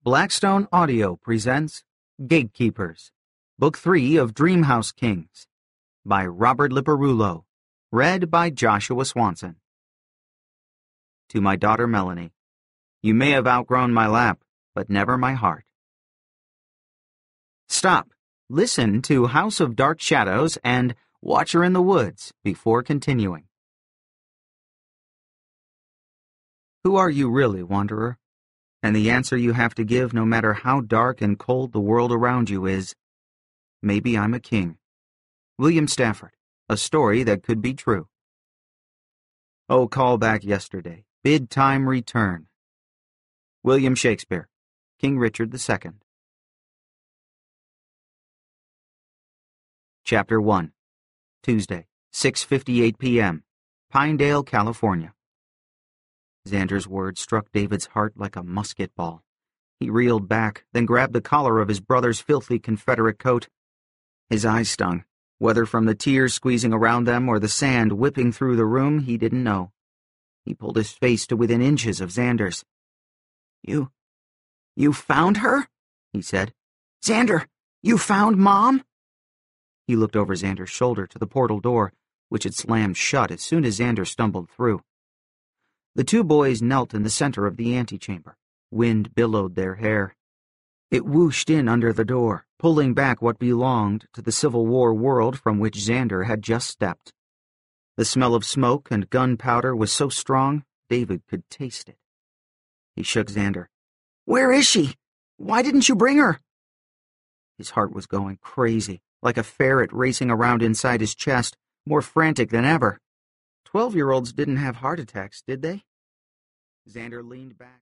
Blackstone Audio presents Gatekeepers, Book 3 of Dreamhouse Kings, by Robert Liparulo, read by Joshua Swanson. To my daughter Melanie, you may have outgrown my lap, but never my heart. Stop, listen to House of Dark Shadows and Watcher in the Woods before continuing. Who are you really, wanderer? And the answer you have to give, no matter how dark and cold the world around you is, maybe I'm a king. William Stafford, a story that could be true. Oh, call back yesterday, bid time return. William Shakespeare, King Richard II. Chapter 1, Tuesday, 6:58 p.m., Pinedale, California. Xander's words struck David's heart like a musket ball. He reeled back, then grabbed the collar of his brother's filthy Confederate coat. His eyes stung. Whether from the tears squeezing around them or the sand whipping through the room, he didn't know. He pulled his face to within inches of Xander's. You found her? He said. Xander, you found Mom? He looked over Xander's shoulder to the portal door, which had slammed shut as soon as Xander stumbled through. The two boys knelt in the center of the antechamber. Wind billowed their hair. It whooshed in under the door, pulling back what belonged to the Civil War world from which Xander had just stepped. The smell of smoke and gunpowder was so strong, David could taste it. He shook Xander. Where is she? Why didn't you bring her? His heart was going crazy, like a ferret racing around inside his chest, more frantic than ever. 12-year-olds didn't have heart attacks, did they? Xander leaned back.